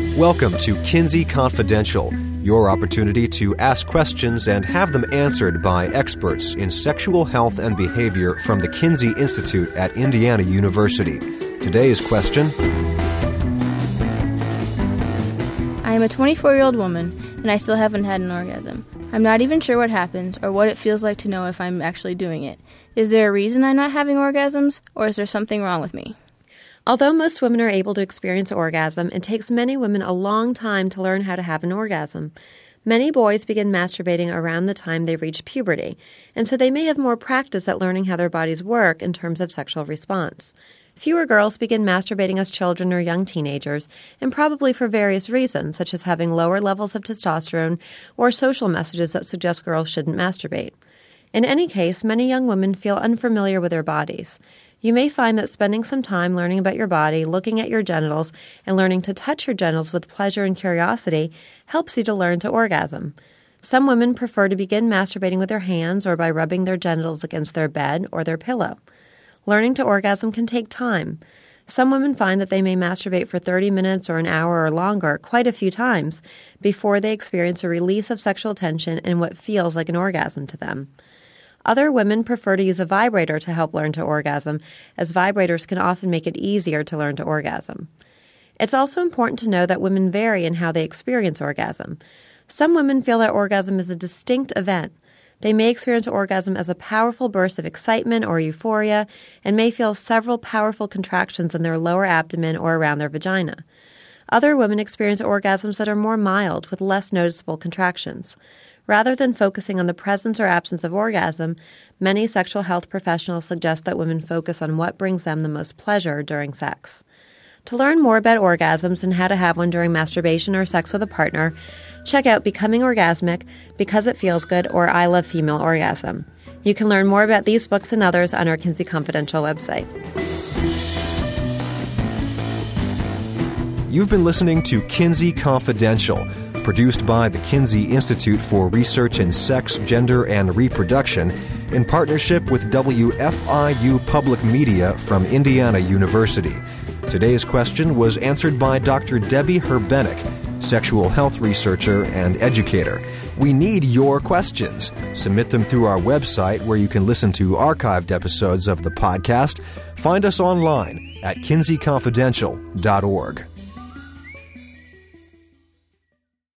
Welcome to Kinsey Confidential, your opportunity to ask questions and have them answered by experts in sexual health and behavior from the Kinsey Institute at Indiana University. Today's question: I am a 24-year-old woman, and I still haven't had an orgasm. I'm not even sure what happens or what it feels like to know if I'm actually doing it. Is there a reason I'm not having orgasms, or is there something wrong with me? Although most women are able to experience orgasm, it takes many women a long time to learn how to have an orgasm. Many boys begin masturbating around the time they reach puberty, and so they may have more practice at learning how their bodies work in terms of sexual response. Fewer girls begin masturbating as children or young teenagers, and probably for various reasons, such as having lower levels of testosterone or social messages that suggest girls shouldn't masturbate. In any case, many young women feel unfamiliar with their bodies. You may find that spending some time learning about your body, looking at your genitals, and learning to touch your genitals with pleasure and curiosity helps you to learn to orgasm. Some women prefer to begin masturbating with their hands or by rubbing their genitals against their bed or their pillow. Learning to orgasm can take time. Some women find that they may masturbate for 30 minutes or an hour or longer quite a few times before they experience a release of sexual tension and what feels like an orgasm to them. Other women prefer to use a vibrator to help learn to orgasm, as vibrators can often make it easier to learn to orgasm. It's also important to know that women vary in how they experience orgasm. Some women feel that orgasm is a distinct event. They may experience orgasm as a powerful burst of excitement or euphoria and may feel several powerful contractions in their lower abdomen or around their vagina. Other women experience orgasms that are more mild, with less noticeable contractions. Rather than focusing on the presence or absence of orgasm, many sexual health professionals suggest that women focus on what brings them the most pleasure during sex. To learn more about orgasms and how to have one during masturbation or sex with a partner, check out Becoming Orgasmic, Because It Feels Good, or I Love Female Orgasm. You can learn more about these books and others on our Kinsey Confidential website. You've been listening to Kinsey Confidential, produced by the Kinsey Institute for Research in Sex, Gender, and Reproduction in partnership with WFIU Public Media from Indiana University. Today's question was answered by Dr. Debbie Herbenek, sexual health researcher and educator. We need your questions. Submit them through our website, where you can listen to archived episodes of the podcast. Find us online at kinseyconfidential.org.